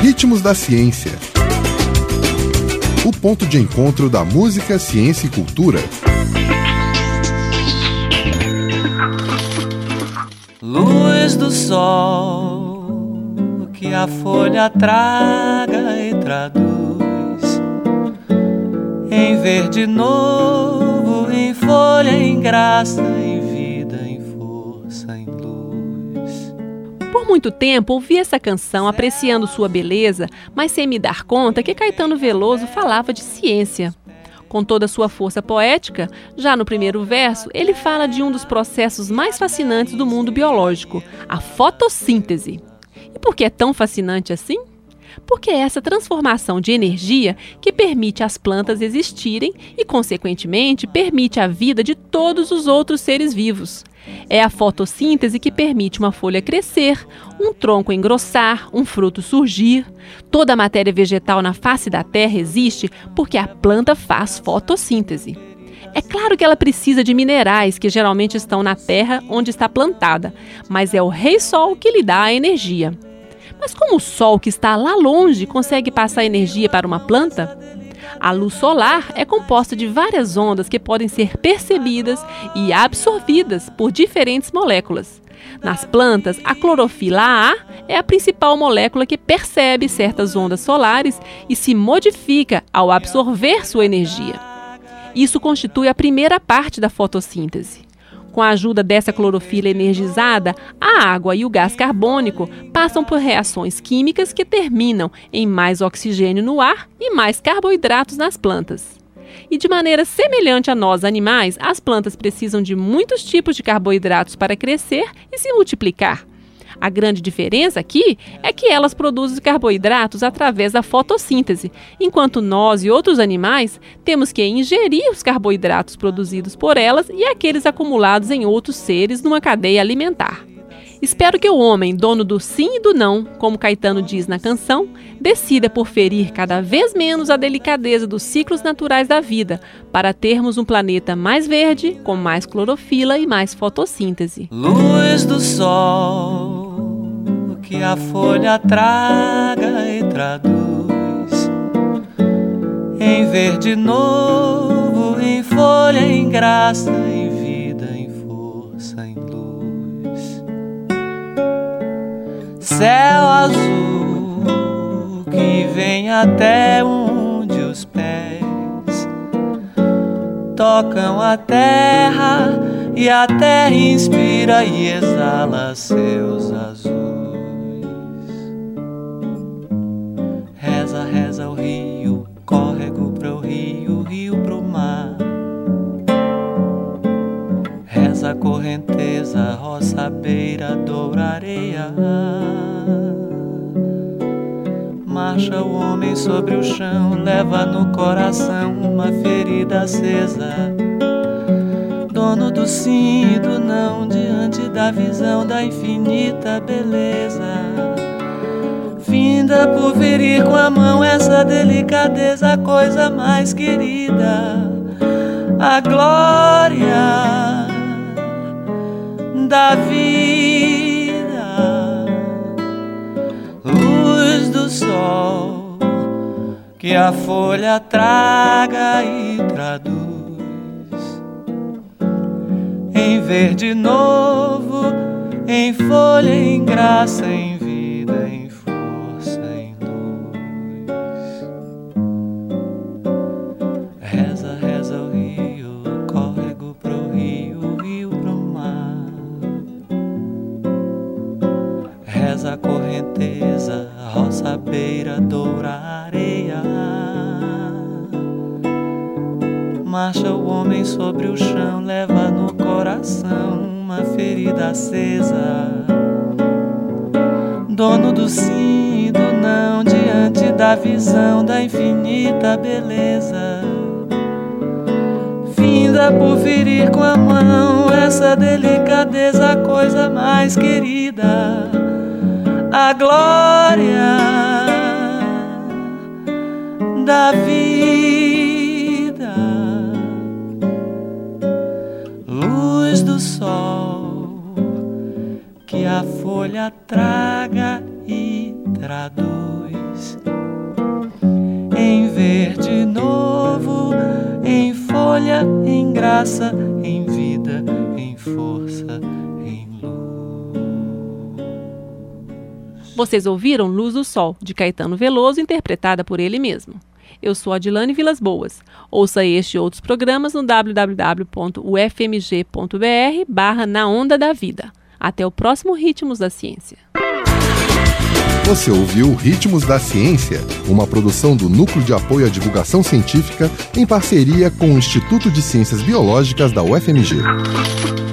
Ritmos da Ciência. O ponto de encontro da música, ciência e cultura. Luz do sol que a folha traga e traduz em verde novo, em folha, em graça, em vida, em força, em luz. Por muito tempo ouvi essa canção apreciando sua beleza, mas sem me dar conta que Caetano Veloso falava de ciência. Com toda a sua força poética, já no primeiro verso, ele fala de um dos processos mais fascinantes do mundo biológico, a fotossíntese. E por que é tão fascinante assim? Porque é essa transformação de energia que permite às plantas existirem e, consequentemente, permite a vida de todos os outros seres vivos. É a fotossíntese que permite uma folha crescer, um tronco engrossar, um fruto surgir. Toda a matéria vegetal na face da Terra existe porque a planta faz fotossíntese. É claro que ela precisa de minerais que geralmente estão na terra onde está plantada, mas é o Rei Sol que lhe dá a energia. Mas como o Sol, que está lá longe, consegue passar energia para uma planta? A luz solar é composta de várias ondas que podem ser percebidas e absorvidas por diferentes moléculas. Nas plantas, a clorofila A é a principal molécula que percebe certas ondas solares e se modifica ao absorver sua energia. Isso constitui a primeira parte da fotossíntese. Com a ajuda dessa clorofila energizada, a água e o gás carbônico passam por reações químicas que terminam em mais oxigênio no ar e mais carboidratos nas plantas. E de maneira semelhante a nós animais, as plantas precisam de muitos tipos de carboidratos para crescer e se multiplicar. A grande diferença aqui é que elas produzem carboidratos através da fotossíntese, enquanto nós e outros animais temos que ingerir os carboidratos produzidos por elas e aqueles acumulados em outros seres numa cadeia alimentar. Espero que o homem, dono do sim e do não, como Caetano diz na canção, decida por ferir cada vez menos a delicadeza dos ciclos naturais da vida, para termos um planeta mais verde, com mais clorofila e mais fotossíntese. Luz do sol que a folha traga e traduz em verde novo, em folha, em graça, em vida, em força, em luz. Céu azul que vem até onde os pés tocam a terra e a terra inspira e exala seus azuis. Reza, reza o rio, córrego pro rio, rio pro mar. Reza a correnteza, roça, beira, doura, areia. Marcha o homem sobre o chão, leva no coração uma ferida acesa. Dono do sim e do não, diante da visão da infinita beleza. Finda por ferir com a mão essa delicadeza, a coisa mais querida. A glória da vida. Luz do sol que a folha traga e traduz em verde novo, em folha, em graça, em vida, em força, em luz. Reza, reza o rio, córrego pro rio, rio pro mar. Reza a correnteza, roça, beira, doura, areia. Marcha o homem sobre o chão, leva no coração uma ferida acesa. Dono do sim e do não, diante da visão da infinita beleza. Finda por ferir com a mão essa delicadeza, a coisa mais querida. A glória da vida. Luz do sol que a folha traga e traduz olha em graça, em vida, em força, em luz. Vocês ouviram Luz do Sol, de Caetano Veloso, interpretada por ele mesmo. Eu sou Adilane Vilas Boas. Ouça este e outros programas no www.ufmg.br/Na Onda da Vida. Até o próximo Ritmos da Ciência. Você ouviu Ritmos da Ciência, uma produção do Núcleo de Apoio à Divulgação Científica em parceria com o Instituto de Ciências Biológicas da UFMG.